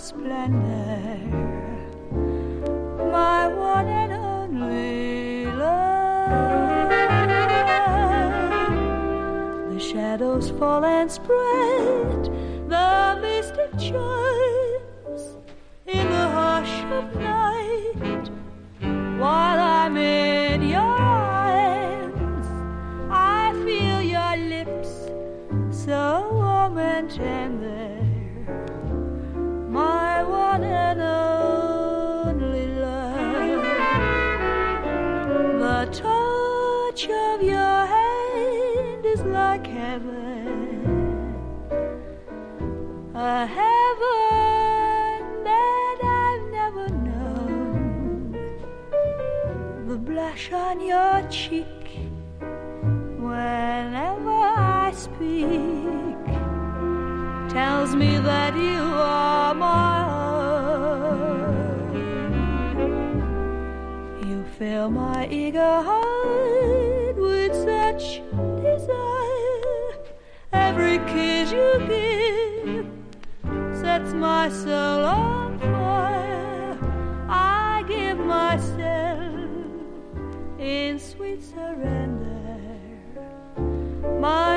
splendor, my one and only love. The shadows fall and spread the mystic charms in the hush of night, while I'm in your arms. I feel your lips so warm and tender, my one and only love. The touch of your hand is like heaven, a heaven that I've never known. The blush on your cheek whenever I speak tells me that you are my own. You fill my eager heart with such desire. Every kiss you give sets my soul on fire. I give myself in sweet surrender, my